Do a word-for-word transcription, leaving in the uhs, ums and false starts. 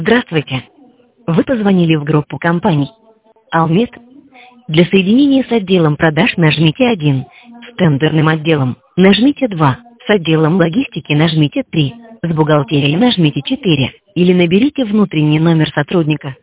Здравствуйте. Вы позвонили в группу компаний Алмет. Для соединения с отделом продаж нажмите один, с тендерным отделом нажмите два, с отделом логистики нажмите три, с бухгалтерией нажмите четыре или наберите внутренний номер сотрудника.